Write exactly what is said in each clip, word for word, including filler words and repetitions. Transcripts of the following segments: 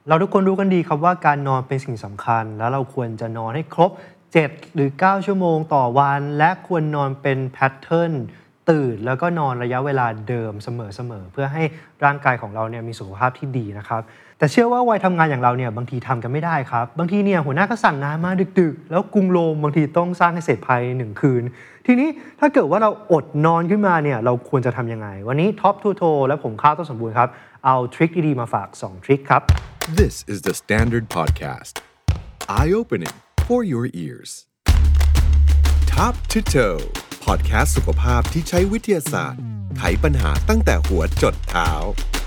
เราทุกคนรู้กันดีครับว่าการนอนเป็นสิ่งสำคัญแล้วเราควรจะนอนให้ครบเจ็ดหรือเก้าชั่วโมงต่อวันและควรนอนเป็นแพทเทิร์นตื่นแล้วก็นอนระยะเวลาเดิมเสมอๆเพื่อให้ร่างกายของเราเนี่ยมีสุขภาพที่ดีนะครับแต่เชื่อว่าวัยทำงานอย่างเราเนี่ยบางทีทำกันไม่ได้ครับบางทีเนี่ยหัวหน้าก็สั่งงานมาดึกๆแล้วกรุงโรมบางทีต้องสร้างให้เสร็จภายในหนึ่งคืนทีนี้ถ้าเกิดว่าเราอดนอนขึ้นมาเนี่ยเราควรจะทำยังไงวันนี้ท็อปทูโทและผมข้าวต้นสมบูรณ์ครับเอาทริคดีๆมาฝากสองทริคครับ This is the Standard Podcast. Eye-opening for your ears. Top to toe podcast สุขภาพที่ใช้วิทยาศาสตร์ไขปัญหาตั้งแต่หัวจดเท้า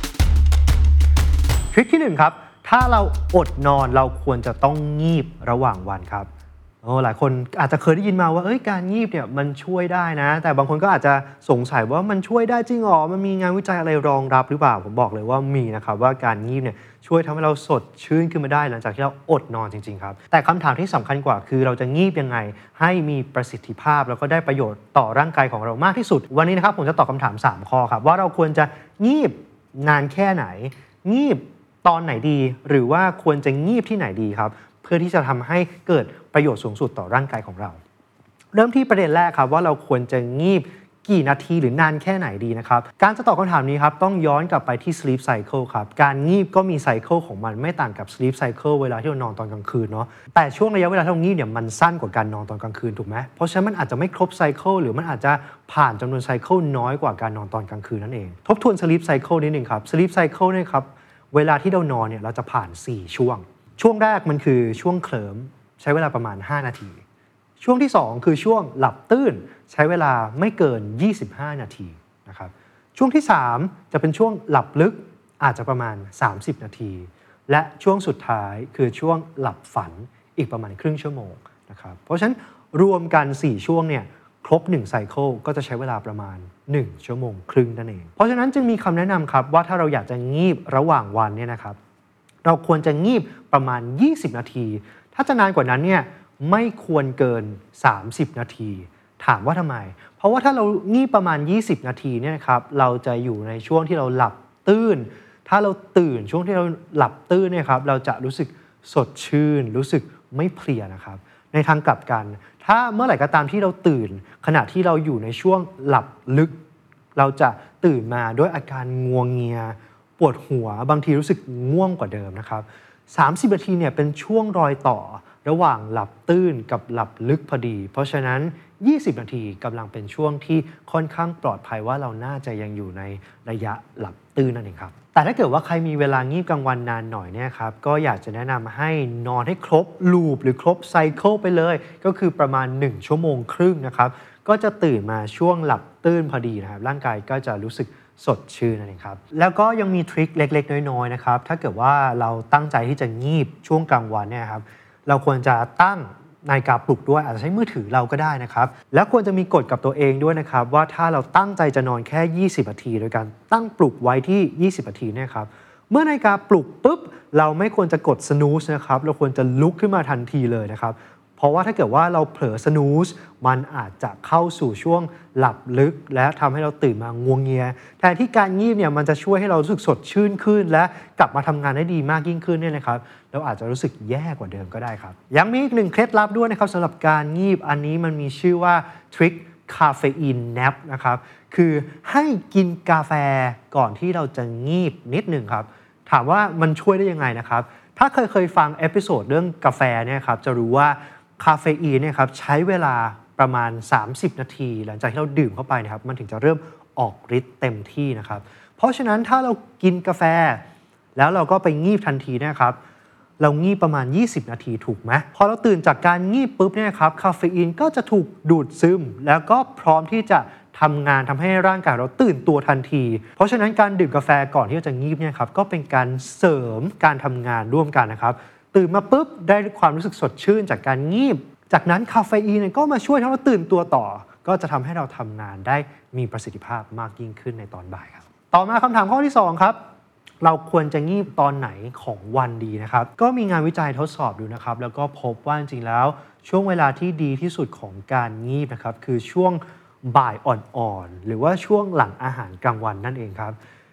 ทริคที่หนึ่งครับถ้าเราอดนอนเราควรจะต้องงีบระหว่างวันครับโอ้หลายคนอาจจะเคยได้ยินมาว่าเอ้ยการงีบเนี่ยมันช่วยได้นะแต่บางคนก็อาจจะสงสัยว่ามันช่วยได้จริงหรอมันมีงานวิจัยอะไรรองรับหรือเปล่าผมบอกเลยว่ามีนะครับว่าการงีบเนี่ยช่วยทำให้เราสดชื่นขึ้นมาได้หลังจากที่เราอดนอนจริงๆครับแต่คำถามที่สำคัญกว่าคือเราจะงีบยังไงให้มีประสิทธิภาพแล้วก็ได้ประโยชน์ต่อร่างกายของเรามากที่สุดวันนี้นะครับผมจะตอบคำถามสามข้อครับว่าเราควรจะงีบนานแค่ไหนงีบตอนไหนดีหรือว่าควรจะงีบที่ไหนดีครับเพื่อที่จะทำให้เกิดประโยชน์สูงสุดต่อร่างกายของเราเริ่มที่ประเด็นแรกครับว่าเราควรจะงีบกี่นาทีหรือนานแค่ไหนดีนะครับการจะตอบคำถามนี้ครับต้องย้อนกลับไปที่ sleep cycle ครับการงีบก็มีไซเคิลของมันไม่ต่างกับ sleep cycle เวลาที่เรานอนตอนกลางคืนเนาะแต่ช่วงระยะเวลาที่เรางีบเนี่ยมันสั้นกว่าการนอนตอนกลางคืนถูกไหมเพราะฉะนั้นมันอาจจะไม่ครบไซเคิลหรือมันอาจจะผ่านจำนวนไซเคิลน้อยกว่าการนอนตอนกลางคืนนั่นเองทบทวน sleep cycle นิดนึงครับ sleep cycle เนี่ยครับเวลาที่เรานอนเนี่ยเราจะผ่านสี่ช่วงช่วงแรกมันคือช่วงเคลิ้มใช้เวลาประมาณห้านาทีช่วงที่สองคือช่วงหลับตื่นใช้เวลาไม่เกินยี่สิบห้านาทีนะครับช่วงที่สามจะเป็นช่วงหลับลึกอาจจะประมาณสามสิบนาทีและช่วงสุดท้ายคือช่วงหลับฝันอีกประมาณครึ่งชั่วโมงนะครับเพราะฉะนั้นรวมกันสี่ช่วงเนี่ยครบหนึ่งไซเคิลก็จะใช้เวลาประมาณหนึ่งชั่วโมงครึ่งนั่นเองเพราะฉะนั้นจึงมีคำแนะนำครับว่าถ้าเราอยากจะงีบระหว่างวันเนี่ยนะครับเราควรจะงีบประมาณยี่สิบนาทีถ้าจะนานกว่านั้นเนี่ยไม่ควรเกินสามสิบนาทีถามว่าทำไมเพราะว่าถ้าเรางีบประมาณยี่สิบนาทีเนี่ยนะครับเราจะอยู่ในช่วงที่เราหลับตื่นถ้าเราตื่นช่วงที่เราหลับตื่นเนี่ยครับเราจะรู้สึกสดชื่นรู้สึกไม่เพลียนะครับในทางกลับกันถ้าเมื่อไหร่ก็ตามที่เราตื่นขณะที่เราอยู่ในช่วงหลับลึกเราจะตื่นมาด้วยอาการงัวเงียปวดหัวบางทีรู้สึกง่วงกว่าเดิมนะครับสามสิบนาทีเนี่ยเป็นช่วงรอยต่อระหว่างหลับตื่นกับหลับลึกพอดีเพราะฉะนั้นยี่สิบนาทีกำลังเป็นช่วงที่ค่อนข้างปลอดภัยว่าเราน่าจะยังอยู่ในระยะหลับตื่นนั่นเองครับแต่ถ้าเกิดว่าใครมีเวลางีบกลางวันนานหน่อยเนี่ยครับก็อยากจะแนะนำให้นอนให้ครบลูปหรือครบไซเคิลไปเลยก็คือประมาณหนึ่งชั่วโมงครึ่งนะครับก็จะตื่นมาช่วงหลับตื่นพอดีนะครับร่างกายก็จะรู้สึกสดชื่นนั่นเองครับแล้วก็ยังมีทริคเล็กๆน้อยๆนะครับถ้าเกิดว่าเราตั้งใจที่จะงีบช่วงกลางวันเนี่ยครับเราควรจะตั้งนาฬิกาปลุกด้วยอาจจะใช้มือถือเราก็ได้นะครับแล้วควรจะมีกฎกับตัวเองด้วยนะครับว่าถ้าเราตั้งใจจะนอนแค่ยี่สิบนาทีโดยการตั้งปลุกไว้ที่ยี่สิบนาทีเนี่ยครับเมื่อนาฬิกาปลุกปุ๊บเราไม่ควรจะกด snooze นะครับเราควรจะลุกขึ้นมาทันทีเลยนะครับเพราะว่าถ้าเกิดว่าเราเผลอ snooze มันอาจจะเข้าสู่ช่วงหลับลึกและทำให้เราตื่นมางัวเงียแทนที่การงีบเนี่ยมันจะช่วยให้เรารู้สึกสดชื่นขึ้นและกลับมาทำงานได้ดีมากยิ่งขึ้นเนี่ยนะครับเราอาจจะรู้สึกแย่กว่าเดิมก็ได้ครับยังมีอีกหนึ่งเคล็ดลับด้วยนะครับสำหรับการงีบอันนี้มันมีชื่อว่าทริคคาเฟอีนแนปนะครับคือให้กินกาแฟก่อนที่เราจะงีบนิดหนึ่งครับถามว่ามันช่วยได้ยังไงนะครับถ้าเคยเคยฟังเอพิโซดเรื่องกาแฟเนี่ยครับจะรู้ว่าคาเฟอีนเนี่ยครับใช้เวลาประมาณสามสิบนาทีหลังจากที่เราดื่มเข้าไปนะครับมันถึงจะเริ่มออกฤทธิ์เต็มที่นะครับเพราะฉะนั้นถ้าเรากินกาแฟแล้วเราก็ไปงีบทันทีนะครับเรางีบประมาณยี่สิบนาทีถูกไหมพอเราตื่นจากการงีบปุ๊บเนี่ยครับคาเฟอีนก็จะถูกดูดซึมแล้วก็พร้อมที่จะทำงานทำให้ร่างกายเราตื่นตัวทันทีเพราะฉะนั้นการดื่มกาแฟก่อนที่จะงีบเนี่ยครับก็เป็นการเสริมการทำงานร่วมกันนะครับตื่นมาปุ๊บได้ความรู้สึกสดชื่นจากการงีบจากนั้นคาเฟอีนก็มาช่วยทำให้เราตื่นตัวต่อก็จะทำให้เราทำงานได้มีประสิทธิภาพมากยิ่งขึ้นในตอนบ่ายครับต่อมาคำถามข้อที่สองครับเราควรจะงีบตอนไหนของวันดีนะครับก็มีงานวิจัยทดสอบดูนะครับแล้วก็พบว่าจริงๆแล้วช่วงเวลาที่ดีที่สุดของการงีบนะครับคือช่วงบ่ายอ่อนๆหรือว่าช่วงหลังอาหารกลางวันนั่นเองครับ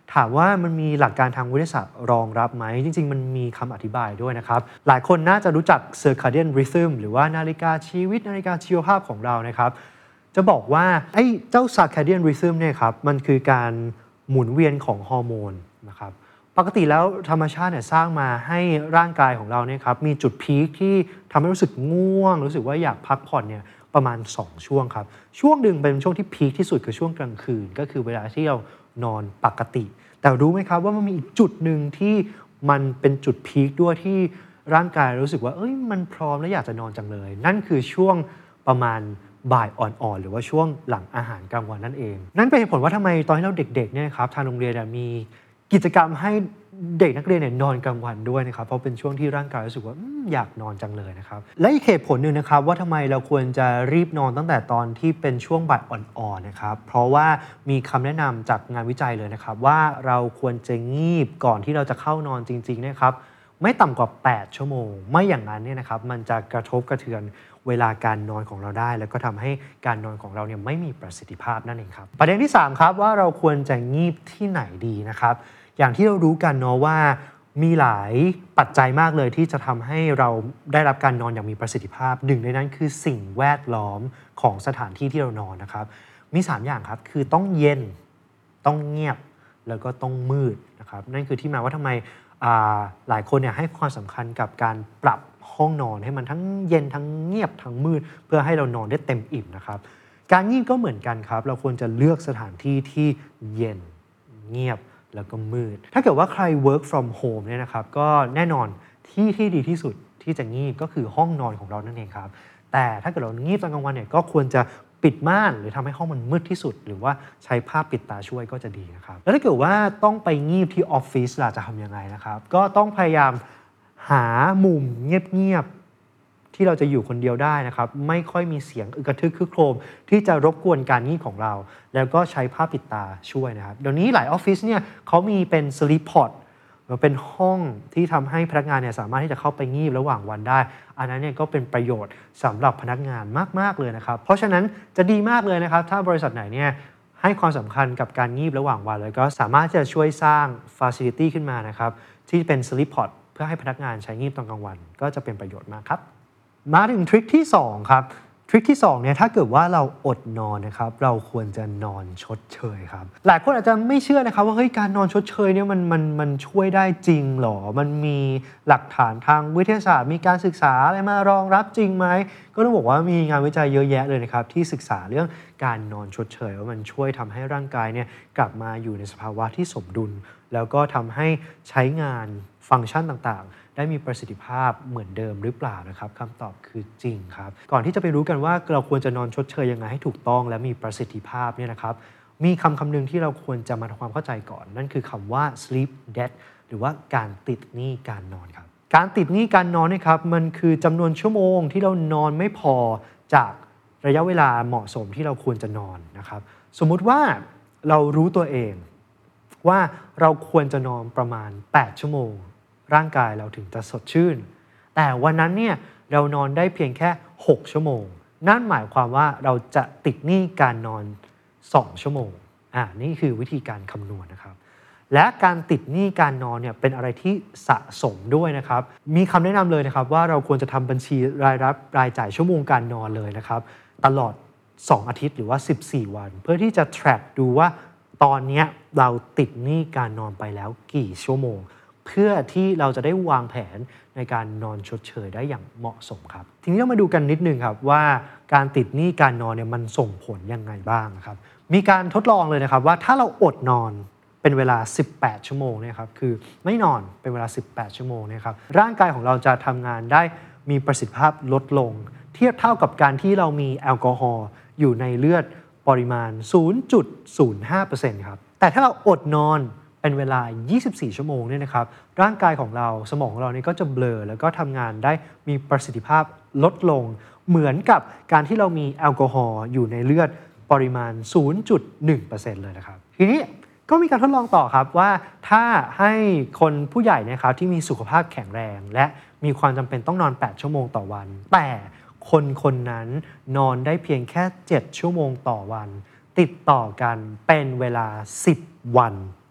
ถามว่ามันมีหลักการทางวิทยาศาสตร์รองรับไหมจริงๆมันมีคำอธิบายด้วยนะครับหลายคนน่าจะรู้จัก circadian rhythm หรือว่านาฬิกาชีวิตนาฬิกาชีวภาพของเรานะครับจะบอกว่าไอ้เจ้า circadian rhythm เนี่ยครับมันคือการหมุนเวียนของฮอร์โมนนะครับปกติแล้วธรรมชาติเนี่ยสร้างมาให้ร่างกายของเราเนี่ยครับมีจุดพีคที่ทำให้รู้สึกง่วงรู้สึกว่าอยากพักผ่อนเนี่ยประมาณสองช่วงครับช่วงหนึ่งเป็นช่วงที่พีคที่สุดคือช่วงกลางคืนก็คือเวลาที่เรานอนปกติแต่รู้ไหมครับว่ามันมีอีกจุดหนึ่งที่มันเป็นจุดพีคด้วยที่ร่างกายรู้สึกว่าเอ้ยมันพร้อมและอยากจะนอนจังเลยนั่นคือช่วงประมาณบ่ายอ่อนๆหรือว่าช่วงหลังอาหารกลางวันนั่นเองนั่นเป็นเหตุผลว่าทำไมตอนที่เราเด็กๆเนี่ยครับทางโรงเรียนมีกิจกรรมให้เด็กนักเรียนเนี่ยนอนกลางวันด้วยนะครับเพราะเป็นช่วงที่ร่างกายรู้สึกว่าอยากนอนจังเลยนะครับและอีกเหตุผลหนึ่งนะครับว่าทำไมเราควรจะรีบนอนตั้งแต่ตอนที่เป็นช่วงบ่ายอ่อนๆนะครับเพราะว่ามีคำแนะนำจากงานวิจัยเลยนะครับว่าเราควรจะงีบก่อนที่เราจะเข้านอนจริงๆนะครับไม่ต่ำกว่าแปดชั่วโมงไม่อย่างนั้นเนี่ยนะครับมันจะกระทบกระเทือนเวลาการนอนของเราได้แล้วก็ทำให้การนอนของเราเนี่ยไม่มีประสิทธิภาพนั่นเองครับประเด็นที่สามครับว่าเราควรจะงีบที่ไหนดีนะครับอย่างที่เรารู้กันเนาะว่ามีหลายปัจจัยมากเลยที่จะทำให้เราได้รับการนอนอย่างมีประสิทธิภาพหนึ่งในนั้นคือสิ่งแวดล้อมของสถานที่ที่เรานอนนะครับมีสามอย่างครับคือต้องเย็นต้องเงียบแล้วก็ต้องมืดนะครับนั่นคือที่มาว่าทำไมหลายคนเนี่ยให้ความสำคัญกับการปรับห้องนอนให้มันทั้งเย็นทั้งเงียบทั้งมืดเพื่อให้เรานอนได้เต็มอิ่มนะครับการงีบก็เหมือนกันครับเราควรจะเลือกสถานที่ที่เย็นเงียบแล้วก็มืดถ้าเกิดว่าใคร work from home เนี่ยนะครับก็แน่นอนที่ที่ดีที่สุดที่จะงีบก็คือห้องนอนของเรานั่นเองครับแต่ถ้าเกิดเรางีบตอนกลางวันเนี่ยก็ควรจะปิดม่านหรือทำให้ห้องมันมืดที่สุดหรือว่าใช้ผ้าปิดตาช่วยก็จะดีนะครับแล้วถ้าเกิดว่าต้องไปงีบที่ออฟฟิศล่ะจะทำยังไงนะครับก็ต้องพยายามหามุมเงียบๆที่เราจะอยู่คนเดียวได้นะครับไม่ค่อยมีเสียงอึกระทึกคึกโครมที่จะรบกวนการงีบของเราแล้วก็ใช้ผ้าปิดตาช่วยนะครับเดี๋ยวนี้หลายออฟฟิศเนี่ยเขามีเป็น sleep pod เป็นห้องที่ทำให้พนักงานเนี่ยสามารถที่จะเข้าไปงีบระหว่างวันได้อันนั้นเนี่ยก็เป็นประโยชน์สำหรับพนักงานมากๆเลยนะครับเพราะฉะนั้นจะดีมากเลยนะครับถ้าบริษัทไหนเนี่ยให้ความสำคัญกับการงีบระหว่างวันแล้วก็สามารถจะช่วยสร้าง facility ขึ้นมานะครับที่เป็น sleep pod เพื่อให้พนักงานใช้งีบตอนกลางวันก็จะเป็นประโยชน์มากครับมาถึงทริคที่สองครับทริคที่สองเนี่ยถ้าเกิดว่าเราอดนอนนะครับเราควรจะนอนชดเชยครับหลายคนอาจจะไม่เชื่อนะครับว่าเฮ้ยการนอนชดเชยเนี่ยมันมันมันช่วยได้จริงหรอมันมีหลักฐานทางวิทยาศาสตร์มีการศึกษาอะไรมารองรับจริงไหมก็ต้องบอกว่ามีงานวิจัยเยอะแยะเลยนะครับที่ศึกษาเรื่องการนอนชดเชยว่ามันช่วยทำให้ร่างกายเนี่ยกลับมาอยู่ในสภาวะที่สมดุลแล้วก็ทำให้ใช้งานฟังก์ชันต่างๆได้มีประสิทธิภาพเหมือนเดิมหรือเปล่านะครับคำตอบคือจริงครับก่อนที่จะไปรู้กันว่าเราควรจะนอนชดเชยยังไงให้ถูกต้องและมีประสิทธิภาพเนี่ยนะครับมีคำคำหนึ่งที่เราควรจะมาทำความเข้าใจก่อนนั่นคือคำว่า sleep debt หรือว่าการติดหนี้การนอนครับการติดหนี้การนอนนี่ครับมันคือจำนวนชั่วโมงที่เรานอนไม่พอจากระยะเวลาเหมาะสมที่เราควรจะนอนนะครับสมมุติว่าเรารู้ตัวเองว่าเราควรจะนอนประมาณแปดชั่วโมงร่างกายเราถึงจะสดชื่นแต่วันนั้นเนี่ยเรานอนได้เพียงแค่หกชั่วโมงนั่นหมายความว่าเราจะติดหนี้การนอนสองชั่วโมงอ่านี่คือวิธีการคำนวณนะครับและการติดหนี้การนอนเนี่ยเป็นอะไรที่สะสมด้วยนะครับมีคำแนะนำเลยนะครับว่าเราควรจะทำบัญชีรายรับรายจ่ายชั่วโมงการนอนเลยนะครับตลอดสองอาทิตย์หรือว่าสิบสี่วันเพื่อที่จะ track ดูว่าตอนนี้เราติดหนี้การนอนไปแล้วกี่ชั่วโมงเพื่อที่เราจะได้วางแผนในการนอนชดเชยได้อย่างเหมาะสมครับทีนี้เรามาดูกันนิดนึงครับว่าการติดหนี้การนอนเนี่ยมันส่งผลยังไงบ้างครับมีการทดลองเลยนะครับว่าถ้าเราอดนอนเป็นเวลาสิบแปดชั่วโมงเนี่ยครับคือไม่นอนเป็นเวลาสิบแปดชั่วโมงเนี่ยครับร่างกายของเราจะทำงานได้มีประสิทธิภาพลดลงเทียบเท่ากับการที่เรามีแอลกอฮอล์อยู่ในเลือดปริมาณ ศูนย์จุดศูนย์ห้าเปอร์เซ็นต์ ครับแต่ถ้าเราอดนอนเป็นเวลายี่สิบสี่ชั่วโมงเนี่ยนะครับร่างกายของเราสมองของเราเนี่ยก็จะเบลอแล้วก็ทำงานได้มีประสิทธิภาพลดลงเหมือนกับการที่เรามีแอลกอฮอล์อยู่ในเลือดปริมาณ ศูนย์จุดหนึ่งเปอร์เซ็นต์ เลยนะครับทีนี้ก็มีการทดลองต่อครับว่าถ้าให้คนผู้ใหญ่นะครับที่มีสุขภาพแข็งแรงและมีความจำเป็นต้องนอนแปดชั่วโมงต่อวันแต่คนคนนั้นนอนได้เพียงแค่เจ็ดชั่วโมงต่อวันติดต่อกันเป็นเวลาสิบวัน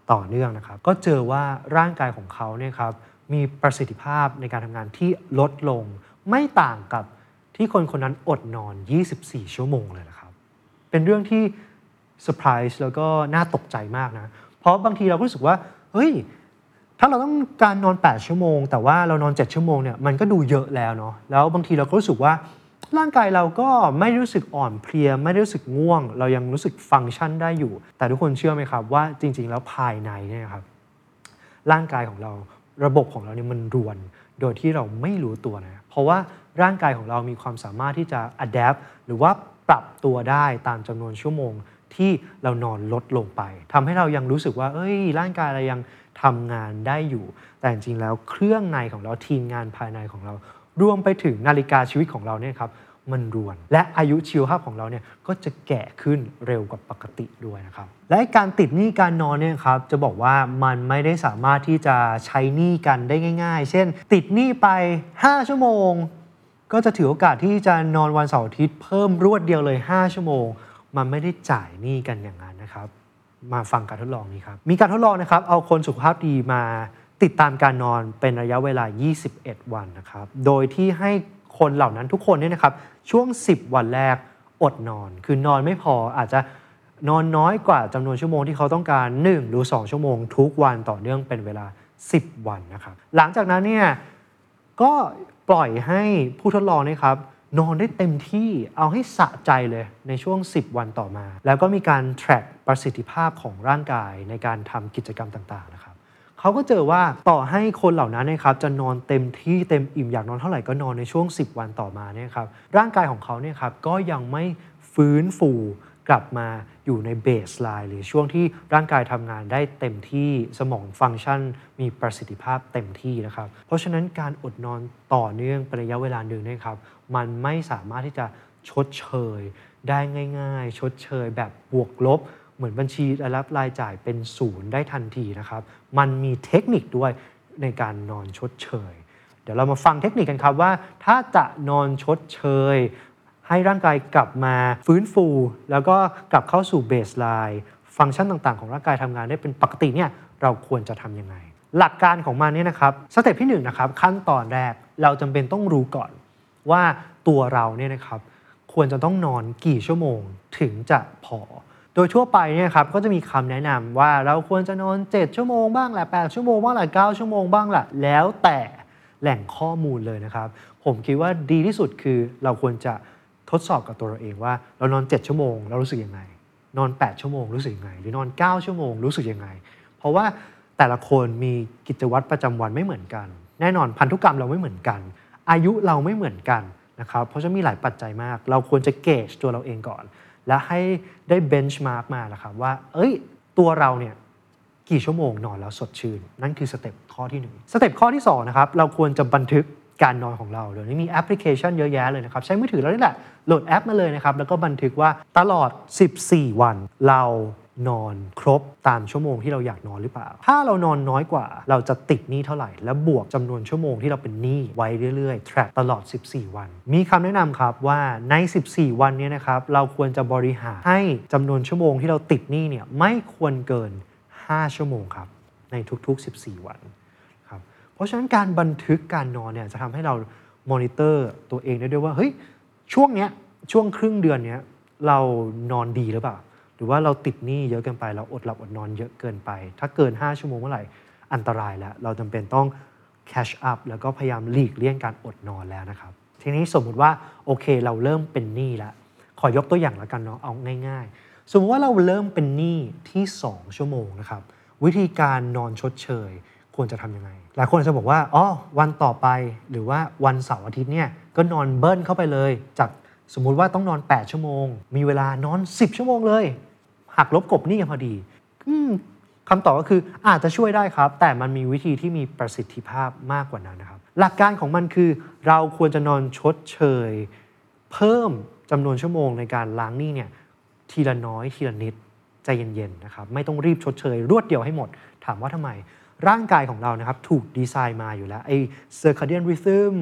ต่อเนื่องนะครับก็เจอว่าร่างกายของเขาเนี่ยครับมีประสิทธิภาพในการทำงานที่ลดลงไม่ต่างกับที่คนคนนั้นอดนอนยี่สิบสี่ชั่วโมงเลยนะครับเป็นเรื่องที่เซอร์ไพรส์แล้วก็น่าตกใจมากนะเพราะบางทีเราก็รู้สึกว่าเฮ้ยถ้าเราต้องการนอนแปดชั่วโมงแต่ว่าเรานอนเจ็ดชั่วโมงเนี่ยมันก็ดูเยอะแล้วเนาะแล้วบางทีเราก็รู้สึกว่าร่างกายเราก็ไม่รู้สึกอ่อนเพลียไม่รู้สึกง่วงเรายังรู้สึกฟังก์ชันได้อยู่แต่ทุกคนเชื่อไหมครับว่าจริงๆแล้วภายในเนี่ยครับร่างกายของเราระบบของเราเนี่ยมันรวนโดยที่เราไม่รู้ตัวนะเพราะว่าร่างกายของเรามีความสามารถที่จะ adapt หรือว่าปรับตัวได้ตามจำนวนชั่วโมงที่เรานอนลดลงไปทำให้เรายังรู้สึกว่าเอ้ยร่างกายเรายังทำงานได้อยู่แต่จริงๆแล้วเครื่องในของเราทีมงานภายในของเรารวมไปถึงนาฬิกาชีวิตของเราเนี่ยครับมันรวนและอายุชีวภาพของเราเนี่ยก็จะแก่ขึ้นเร็วกว่าปกติด้วยนะครับและการติดหนี้การนอนเนี่ยครับจะบอกว่ามันไม่ได้สามารถที่จะใช้หนี้กันได้ง่ายๆเช่นติดหนี้ไปห้าชั่วโมงก็จะถือโอกาสที่จะนอนวันเสาร์อาทิตย์เพิ่มรวดเดียวเลยห้าชั่วโมงมันไม่ได้จ่ายหนี้กันอย่างนั้นนะครับมาฟังการทดลองนี้ครับมีการทดลองนะครับเอาคนสุขภาพดีมาติดตามการนอนเป็นระยะเวลายี่สิบเอ็ดวันนะครับโดยที่ให้คนเหล่านั้นทุกคนเนี่ยนะครับช่วงสิบวันแรกอดนอนคือนอนไม่พออาจจะนอนน้อยกว่าจำนวนชั่วโมงที่เขาต้องการหนึ่งหรือสองชั่วโมงทุกวันต่อเนื่องเป็นเวลาสิบวันนะครับหลังจากนั้นเนี่ยก็ปล่อยให้ผู้ทดลองนะครับนอนได้เต็มที่เอาให้สะใจเลยในช่วงสิบวันต่อมาแล้วก็มีการ track ประสิทธิภาพของร่างกายในการทำกิจกรรมต่างๆนะครับเขาก็เจอว่าต่อให้คนเหล่านั้นนะครับจะนอนเต็มที่เต็มอิ่มอยากนอนเท่าไหร่ก็นอนในช่วงสิบวันต่อมาเนี่ยครับร่างกายของเขาเนี่ยครับก็ยังไม่ฟื้นฟูกลับมาอยู่ในเบสไลน์หรือช่วงที่ร่างกายทำงานได้เต็มที่สมองฟังก์ชันมีประสิทธิภาพเต็มที่นะครับเพราะฉะนั้นการอดนอนต่อเนื่องเป็นระยะเวลาหนึ่งเนี่ยครับมันไม่สามารถที่จะชดเชยได้ง่ายๆชดเชยแบบบวกลบเหมือนบัญชีรายรับรายจ่ายเป็นศูนย์ได้ทันทีนะครับมันมีเทคนิคด้วยในการนอนชดเชยเดี๋ยวเรามาฟังเทคนิคกันครับว่าถ้าจะนอนชดเชยให้ร่างกายกลับมาฟื้นฟูแล้วก็กลับเข้าสู่เบสไลน์ฟังก์ชันต่างๆของร่างกายทำงานได้เป็นปกติเนี่ยเราควรจะทำยังไงหลักการของมันเนี่ยนะครับสเต็ปที่หนึ่งนะครับขั้นตอนแรกเราจำเป็นต้องรู้ก่อนว่าตัวเราเนี่ยนะครับควรจะต้องนอนกี่ชั่วโมงถึงจะพอโดยทั่วไปเนี่ยครับก็จะมีคำแนะนำว่าเราควรจะนอนเจ็ดชั่วโมงบ้างแหละแปดชั่วโมงบ้างแหละเก้าชั่วโมงบ้างแหละแล้วแต่แหล่งข้อมูลเลยนะครับผมคิดว่าดีที่สุดคือเราควรจะทดสอบกับตัวเราเองว่าเรานอนเจ็ดชั่วโมงเรารู้สึกยังไงนอนแปดชั่วโมงรู้สึกยังไงหรือนอนเก้าชั่วโมงรู้สึกยังไงเพราะว่าแต่ละคนมีกิจวัตรประจำวันไม่เหมือนกันแน่นอนพันธุกรรมเราไม่เหมือนกันอายุเราไม่เหมือนกันนะครับเพราะฉะนั้นมีหลายปัจจัยมากเราควรจะเกจตัวเราเองก่อนและให้ได้เบนช์มาร์กมาแล้วครับว่าเอ้ยตัวเราเนี่ยกี่ชั่วโมงนอนแล้วสดชื่นนั่นคือสเต็ปข้อที่หนึ่งสเต็ปข้อที่สองนะครับเราควรจะบันทึกการนอนของเราเดี๋ยวนี้มีแอปพลิเคชันเยอะแยะเลยนะครับใช้มือถือเรานี่แหละโหลดแอปมาเลยนะครับแล้วก็บันทึกว่าตลอดสิบสี่วันเรานอนครบตามชั่วโมงที่เราอยากนอนหรือเปล่าถ้าเรานอนน้อยกว่าเราจะติดหนี้เท่าไหร่และบวกจำนวนชั่วโมงที่เราเป็นหนี้ไว้เรื่อยๆ track ตลอดสิบสี่วันมีคำแนะนำครับว่าในสิบสี่วันนี้นะครับเราควรจะบริหารให้จำนวนชั่วโมงที่เราติดหนี้เนี่ยไม่ควรเกินห้าชั่วโมงครับในทุกๆสิบสี่วันครับเพราะฉะนั้นการบันทึกการนอนเนี่ยจะทำให้เรามอนิเตอร์ตัวเองได้ด้วยว่าเฮ้ยช่วงเนี้ยช่วงครึ่งเดือนเนี้ยเรานอนดีหรือเปล่าหรือว่าเราติดหนี้เยอะเกินไปเราอดหลับอดนอนเยอะเกินไปถ้าเกินห้าชั่วโมงเมื่อไหร่อันตรายแล้วเราจำเป็นต้องแคชอัพแล้วก็พยายามหลีกเลี่ยงการอดนอนแล้วนะครับทีนี้สมมุติว่าโอเคเราเริ่มเป็นหนี้แล้วขอยกตัวอย่างแล้วกันเนาะเอาง่ายๆสมมติว่าเราเริ่มเป็นหนี้ที่สองชั่วโมงนะครับวิธีการนอนชดเชยควรจะทำยังไงหลายคนจะบอกว่าอ๋อวันต่อไปหรือว่าวันเสาร์อาทิตย์เนี่ยก็นอนเบิ้ลเข้าไปเลยจากสมมุติว่าต้องนอนแปดชั่วโมงมีเวลานอนสิบชั่วโมงเลยหักลบกบหนี้กันพอดีคำตอบก็คืออาจจะช่วยได้ครับแต่มันมีวิธีที่มีประสิทธิภาพมากกว่านั้นนะครับหลักการของมันคือเราควรจะนอนชดเชยเพิ่มจำนวนชั่วโมงในการล้างหนี้เนี่ยทีละน้อยทีละนิดใจเย็นๆนะครับไม่ต้องรีบชดเชยรวดเดียวให้หมดถามว่าทำไมร่างกายของเรานะครับถูกดีไซน์มาอยู่แล้วไอ้ circadian rhythm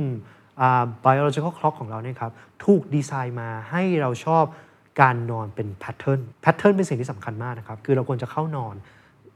biological clock ของเราเนี่ยครับถูกดีไซน์มาให้เราชอบการนอนเป็นแพทเทิร์นแพทเทิร์นเป็นสิ่งที่สำคัญมากนะครับคือเราควรจะเข้านอน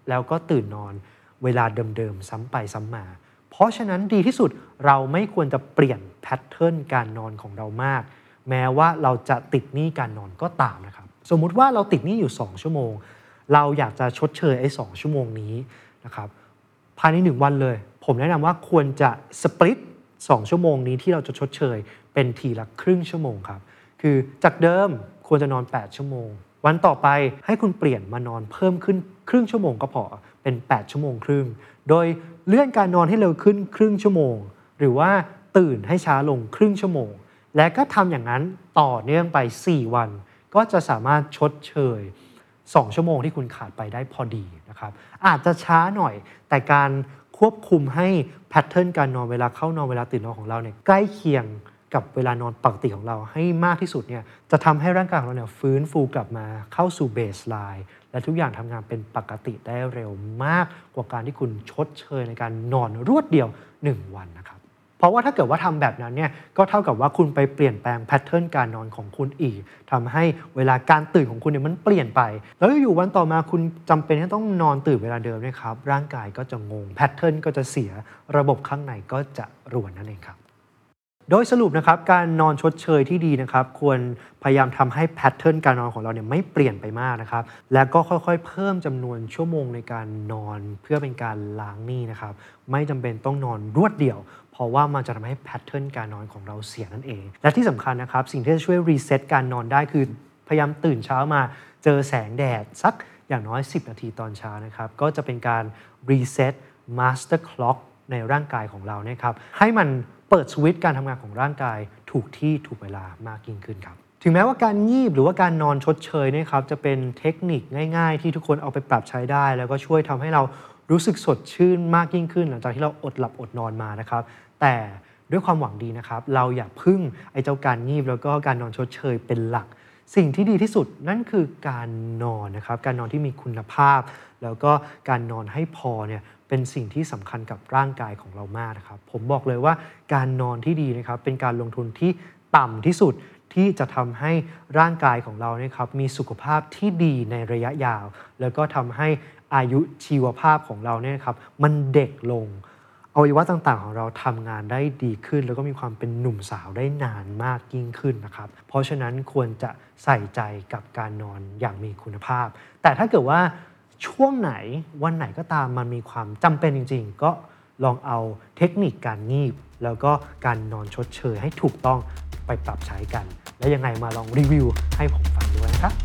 แล้วก็ตื่นนอนเวลาเดิมๆซ้ำไปซ้ำมาเพราะฉะนั้นดีที่สุดเราไม่ควรจะเปลี่ยนแพทเทิร์นการนอนของเรามากแม้ว่าเราจะติดหนี้การนอนก็ตามนะครับสมมุติว่าเราติดหนี้อยู่สองชั่วโมงเราอยากจะชดเชยไอ้สองชั่วโมงนี้นะครับภายในหนึ่งวันเลยผมแนะนำว่าควรจะสปลิตสองชั่วโมงนี้ที่เราจะชดเชยเป็นทีละครึ่งชั่วโมงครับคือจากเดิมควรจะนอนแปดชั่วโมงวันต่อไปให้คุณเปลี่ยนมานอนเพิ่มขึ้นครึ่งชั่วโมงก็พอเป็นแปดชั่วโมงครึ่งโดยเลื่อนการนอนให้เร็วขึ้นครึ่งชั่วโมงหรือว่าตื่นให้ช้าลงครึ่งชั่วโมงและก็ทำอย่างนั้นต่อเนื่องไปสี่วันก็จะสามารถชดเชยสองชั่วโมงที่คุณขาดไปได้พอดีนะครับอาจจะช้าหน่อยแต่การควบคุมให้แพทเทิร์นการนอนเวลาเข้านอนเวลาตื่นนอนของเราเนี่ยใกล้เคียงกับเวลานอนปกติของเราให้มากที่สุดเนี่ยจะทำให้ร่างกายของเราเนี่ยฟื้นฟูกลับมาเข้าสู่เบสไลน์และทุกอย่างทำงานเป็นปกติได้เร็วมากกว่าการที่คุณชดเชยในการนอนรวดเดียวหนึ่งวันนะครับเพราะว่าถ้าเกิดว่าทำแบบนั้นเนี่ยก็เท่ากับว่าคุณไปเปลี่ยนแปลงแพทเทิร์นการนอนของคุณอีกทำให้เวลาการตื่นของคุณเนี่ยมันเปลี่ยนไปแล้วอยู่วันต่อมาคุณจำเป็นที่ต้องนอนตื่นเวลาเดิมนะครับร่างกายก็จะงงแพทเทิร์นก็จะเสียระบบข้างในก็จะรวนนั่นเองครับโดยสรุปนะครับการนอนชดเชยที่ดีนะครับควรพยายามทำให้แพทเทิร์นการนอนของเราเนี่ยไม่เปลี่ยนไปมากนะครับแล้วก็ค่อยๆเพิ่มจำนวนชั่วโมงในการนอนเพื่อเป็นการล้างหนี้นะครับไม่จำเป็นต้องนอนรวดเดียวเพราะว่ามันจะทำให้แพทเทิร์นการนอนของเราเสียนั่นเองและที่สำคัญนะครับสิ่งที่จะช่วยรีเซ็ตการนอนได้คือพยายามตื่นเช้ามาเจอแสงแดดสักอย่างน้อยสิบนาทีตอนเช้านะครับก็จะเป็นการรีเซ็ตมาสเตอร์คล็อกในร่างกายของเรานะครับให้มันเปิดสวิตช์การทำงานของร่างกายถูกที่ถูกเวลามากยิ่งขึ้นครับถึงแม้ว่าการงีบหรือว่าการนอนชดเชยเนี่ยครับจะเป็นเทคนิคง่ายๆที่ทุกคนเอาไปปรับใช้ได้แล้วก็ช่วยทำให้เรารู้สึกสดชื่นมากยิ่งขึ้นหลังจากที่เราอดหลับอดนอนมานะครับแต่ด้วยความหวังดีนะครับเราอย่าพึ่งไอ้เจ้าการงีบแล้วก็การนอนชดเชยเป็นหลักสิ่งที่ดีที่สุดนั่นคือการนอนนะครับการนอนที่มีคุณภาพแล้วก็การนอนให้พอเนี่ยเป็นสิ่งที่สำคัญกับร่างกายของเรามากนะครับผมบอกเลยว่าการนอนที่ดีนะครับเป็นการลงทุนที่ต่ำที่สุดที่จะทำให้ร่างกายของเราเนี่ยครับมีสุขภาพที่ดีในระยะยาวแล้วก็ทำให้อายุชีวภาพของเราเนี่ยครับมันเด็กลงอวัยวะต่างๆของเราทำงานได้ดีขึ้นแล้วก็มีความเป็นหนุ่มสาวได้นานมากยิ่งขึ้นนะครับเพราะฉะนั้นควรจะใส่ใจกับการนอนอย่างมีคุณภาพแต่ถ้าเกิดว่าช่วงไหนวันไหนก็ตามมันมีความจำเป็นจริงๆก็ลองเอาเทคนิคการงีบแล้วก็การนอนชดเชยให้ถูกต้องไปปรับใช้กันและยังไงมาลองรีวิวให้ผมฟังด้วยนะครับ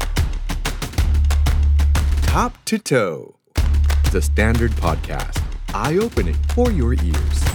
Top to Toe The Standard Podcast Eye Opening for Your Ears